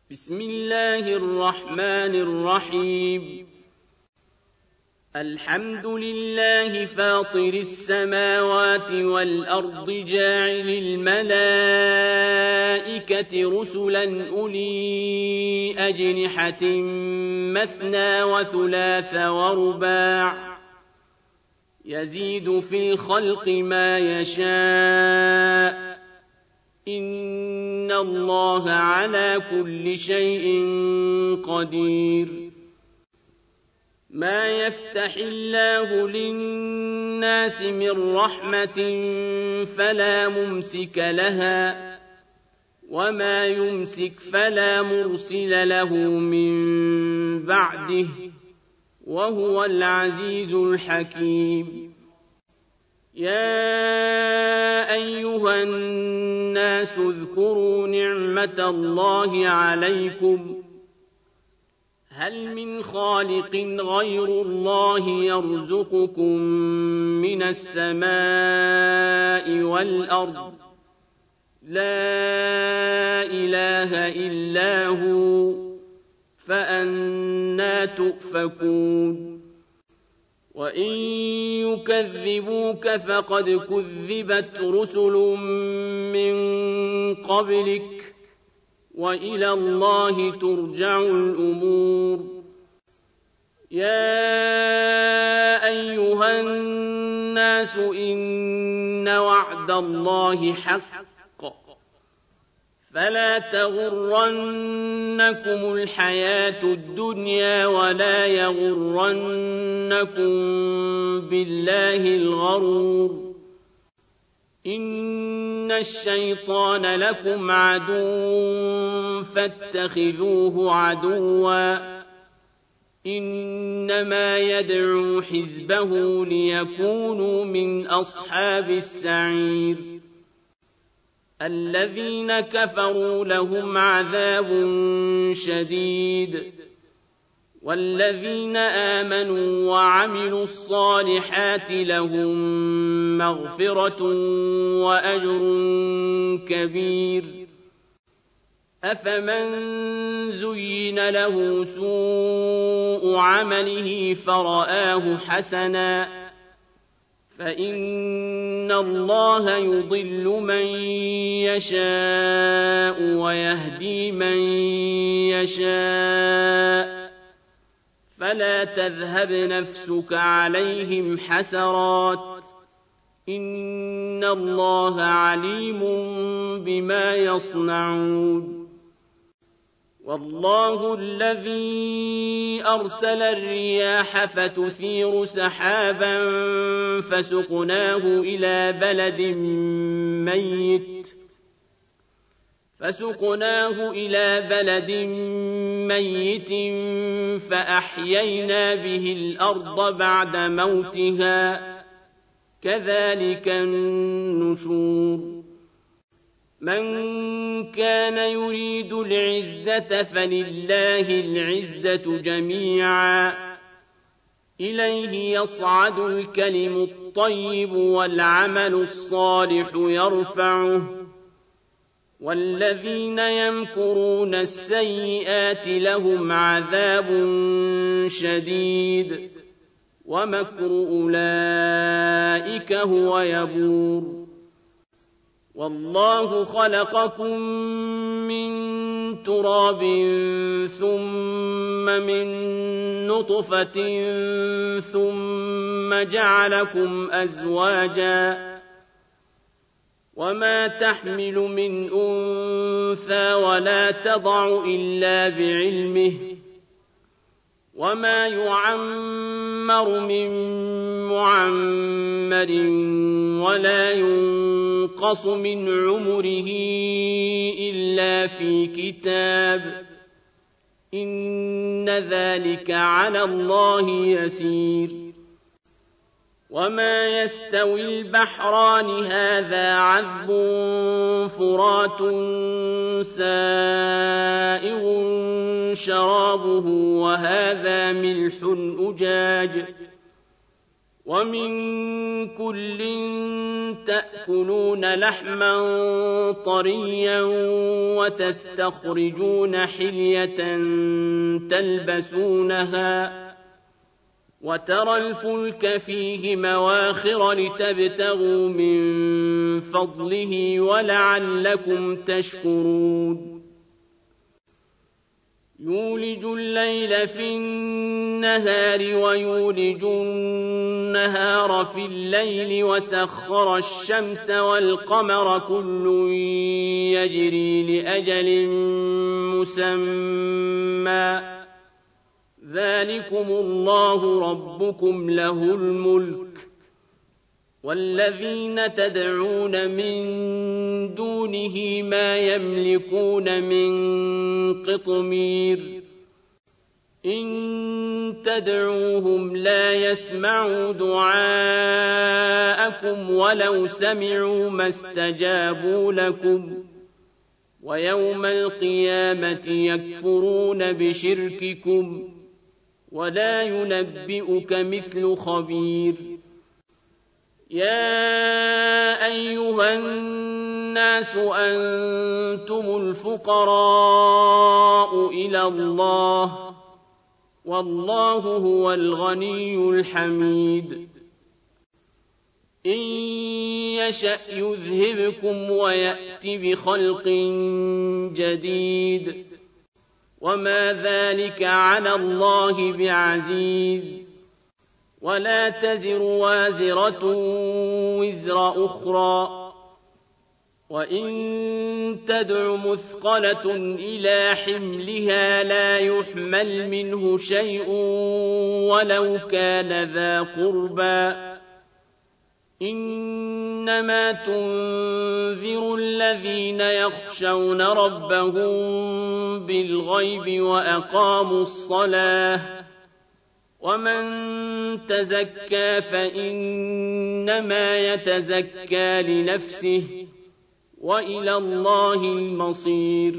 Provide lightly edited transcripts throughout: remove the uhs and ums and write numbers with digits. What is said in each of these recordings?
بسم الله الرحمن الرحيم الحمد لله فاطر السماوات والأرض جاعل الملائكة رسلا أولي أجنحة مثنى وثلاث ورباع يزيد في الخلق ما يشاء إن الله على كل شيء قدير ما يفتح الله للناس من رحمة فلا ممسك لها وما يمسك فلا مرسل له من بعده وهو العزيز الحكيم يا أيها الناس اذكروا نعمة الله عليكم هل من خالق غير الله يرزقكم من السماء والأرض لا إله إلا هو فأنى تؤفكون وإن يكذبوك فقد كذبت رسل من قبلك وإلى الله ترجع الأمور يا أيها الناس إن وعد الله حق فلا تغرنكم الحياة الدنيا ولا يغرنكم بالله الغرور إن الشيطان لكم عدو فاتخذوه عدوا إنما يدعو حزبه ليكونوا من أصحاب السعير الذين كفروا لهم عذاب شديد والذين آمنوا وعملوا الصالحات لهم مغفرة وأجر كبير أفمن زين له سوء عمله فرآه حسنا فإن الله يضل من يشاء ويهدي من يشاء فلا تذهب نفسك عليهم حسرات إن الله عليم بما يصنعون والله الذي أرسل الرياح فتثير سحابا فسقناه إلى بلد ميت فأحيينا به الأرض بعد موتها كذلك النشور من كان يريد العزة فلله العزة جميعا إليه يصعد الكلم الطيب والعمل الصالح يرفعه والذين يمكرون السيئات لهم عذاب شديد ومكر أولئك هو يبور والله خلقكم من تراب ثم من نطفة ثم جعلكم أزواجا وما تحمل من أنثى ولا تضع إلا بعلمه وما يعمر من معمر ولا ينقص من عمره إلا في كتاب إن ذلك على الله يسير وما يستوي البحران هذا عذب فرات سائغ شرابه وهذا ملح أجاج ومن كل تأكلون لحما طريا وتستخرجون حلية تلبسونها وترى الفلك فيه مواخر لتبتغوا من فضله ولعلكم تشكرون يولج الليل في النهار ويولج النهار في الليل وسخر الشمس والقمر كل يجري لأجل مسمى ذلكم الله ربكم له الملك والذين تدعون من دونه ما يملكون من قطمير إن تدعوهم لا يسمعوا دعاءكم ولو سمعوا ما استجابوا لكم ويوم القيامة يكفرون بشرككم ولا ينبئك مثل خبير يا أيها الناس أنتم الفقراء إلى الله والله هو الغني الحميد إن يشأ يذهبكم ويأت بخلق جديد وما ذلك على الله بعزيز ولا تزر وازرة وزر أخرى وإن تدع مثقلة إلى حملها لا يحمل منه شيء ولو كان ذا قربى إنما تنذر الذين يخشون ربهم بالغيب وأقاموا الصلاة ومن تزكى فإنما يتزكى لنفسه وإلى الله المصير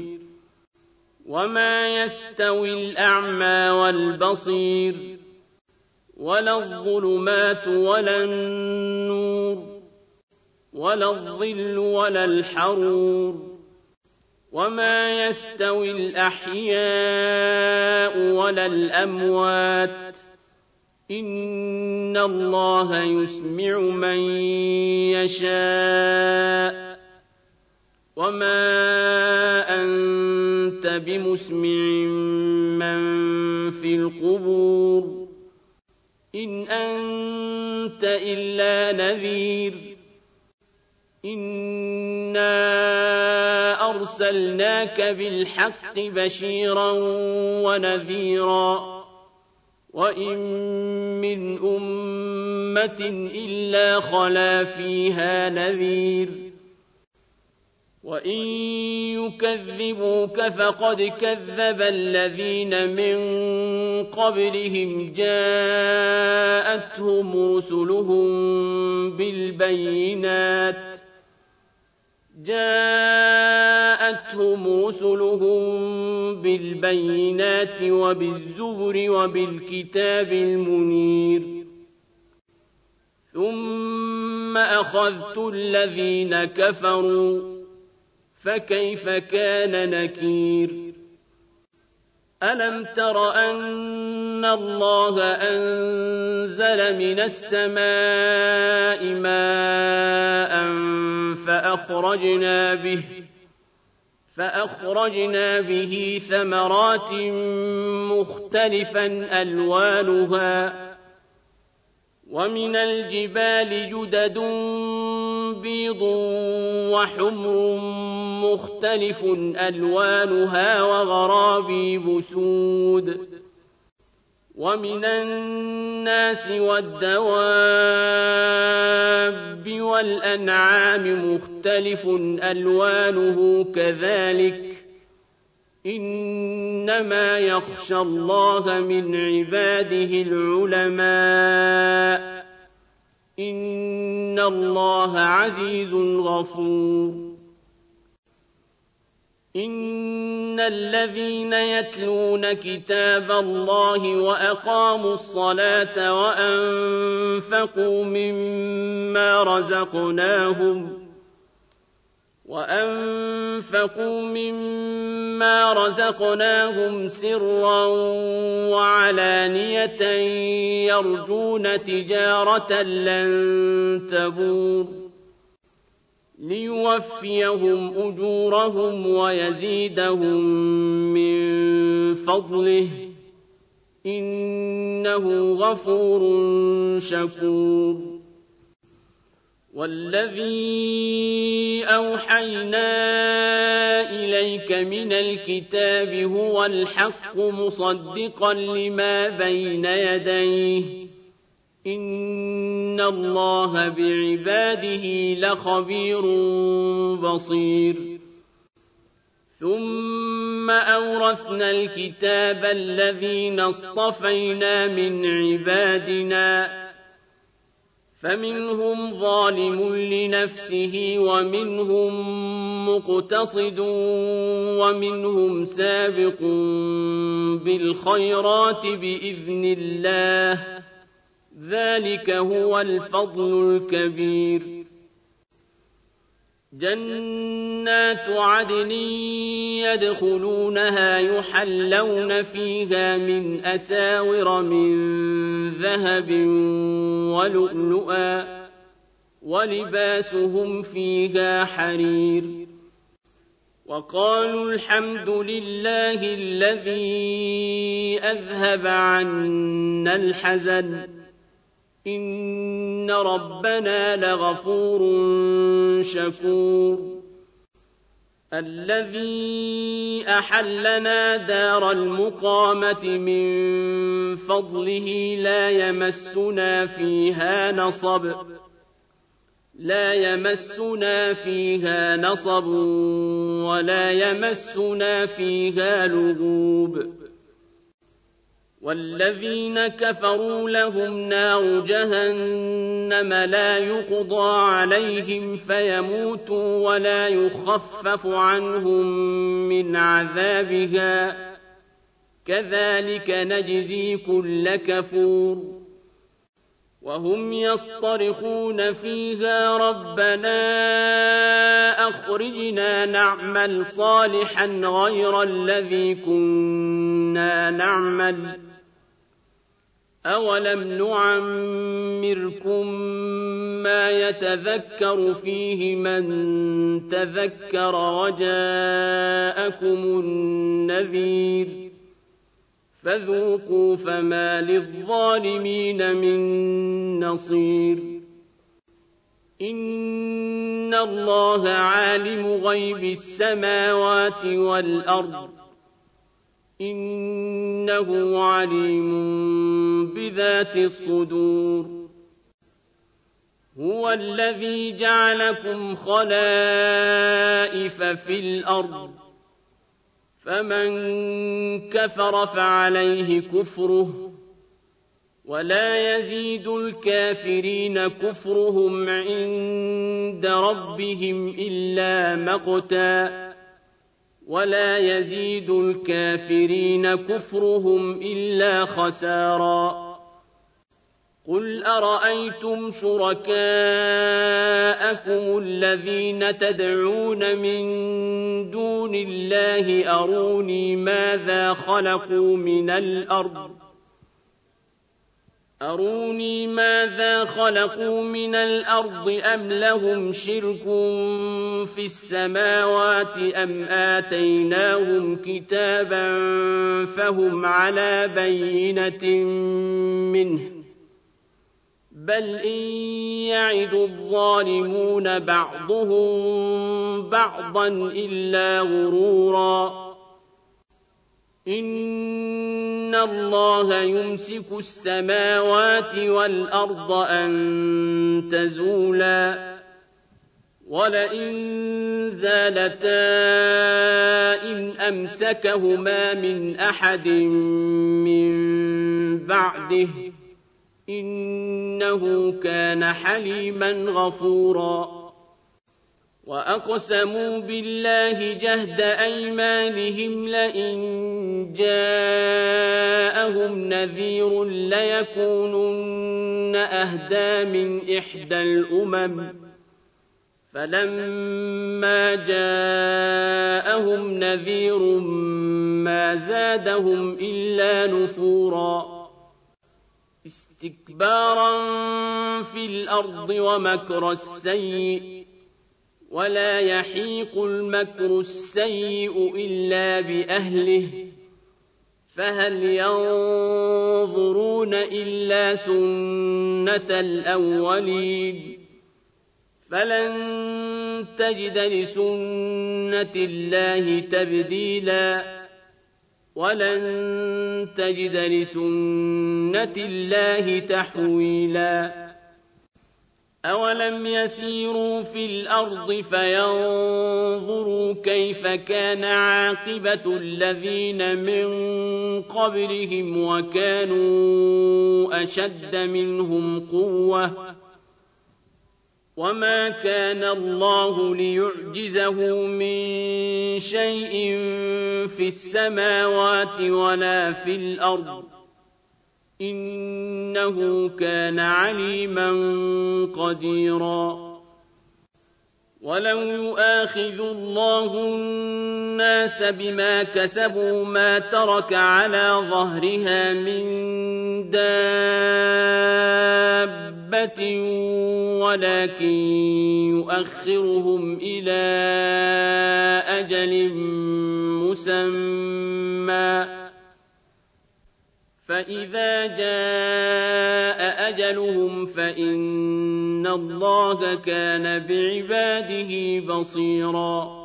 وما يستوي الأعمى والبصير ولا الظلمات ولا النور ولا الظل ولا الحرور وما يستوي الأحياء ولا الأموات إن الله يسمع من يشاء وما أنت بمسمع من في القبور إن أنت إلا نذير إنا أرسلناك بالحق بشيرا ونذيرا وإن من أمة إلا خلا فيها نذير وإن يكذبوك فقد كذب الذين من قبلهم جاءتهم رسلهم بالبينات وبالزبر وبالكتاب المنير ثم أخذت الذين كفروا فكيف كان نكير ألم تر أن الله أنزل من السماء ماء فأخرجنا به ثمرات مختلفا ألوانها ومن الجبال جدد بيض وحمر مختلف ألوانها وغرابيب سود ومن الناس والدواب والأنعام مختلف ألوانه كذلك إنما يخشى الله من عباده العلماء إن الله عزيز غفور إن الذين يتلون كتاب الله وأقاموا الصلاة وأنفقوا مما رزقناهم سرا وعلانية يرجون تجارة لن تبور ليوفيهم أجورهم ويزيدهم من فضله إنه غفور شكور والذي أوحينا إليك من الكتاب هو الحق مصدقا لما بين يديه إن الله بعباده لخبير بصير ثم أورثنا الكتاب الذين اصطفينا من عبادنا فمنهم ظالم لنفسه ومنهم مقتصد ومنهم سابق بالخيرات بإذن الله ذلك هو الفضل الكبير جنات عدن يدخلونها يحلون فيها من أساور من ذهب ولؤلؤا ولباسهم فيها حرير وقالوا الحمد لله الذي أذهب عنا الحزن إن ربنا لغفور شكور الذي أحلنا دار المقامة من فضله لا يمسنا فيها نصب ولا يمسنا فيها لغوب والذين كفروا لهم نار جهنم لا يقضى عليهم فيموتوا ولا يخفف عنهم من عذابها كذلك نجزي كل كفور وهم يصطرخون فيها ربنا أخرجنا نعمل صالحا غير الذي كنا نعمل أولم نعمركم ما يتذكر فيه من تذكر وجاءكم النذير فذوقوا فما للظالمين من نصير إن الله عالم غيب السماوات والأرض إنه عليم بذات الصدور هو الذي جعلكم خلائف في الأرض فمن كفر فعليه كفره ولا يزيد الكافرين كفرهم عند ربهم إلا مقتا ولا يزيد الكافرين كفرهم إلا خسارا قل أرأيتم شركاءكم الذين تدعون من دون الله أروني ماذا خلقوا من الأرض أم لهم شرك في السماوات أم آتيناهم كتابا فهم على بينة منه بل إن يعد الظالمون بعضهم بعضا إلا غرورا إن الله يمسك السماوات والأرض أن تزولا ولئن زالتا إن أمسكهما من أحد من بعده إنه كان حليما غفورا وأقسموا بالله جهد أيمانهم لئن جاءهم نذير ليكونن أهدى من إحدى الأمم فلما جاءهم نذير ما زادهم إلا نفورا استكبارا في الأرض ومكر السيء ولا يحيق المكر السيء إلا بأهله فهل ينظرون إلا سنة الأولين فلن تجد لسنة الله تبديلا ولن تجد لسنة الله تحويلا أولم يسيروا في الأرض فينظروا كيف كان عاقبة الذين من قبلهم وكانوا أشد منهم قوة وما كان الله ليعجزه من شيء في السماوات ولا في الأرض إنه كان عليما قديرا ولو يؤاخذ الله الناس بما كسبوا ما ترك على ظهرها من دابة ولكن يؤخرهم إلى أجل مسمى فإذا جاء أجلهم فإن الله كان بعباده بصيراً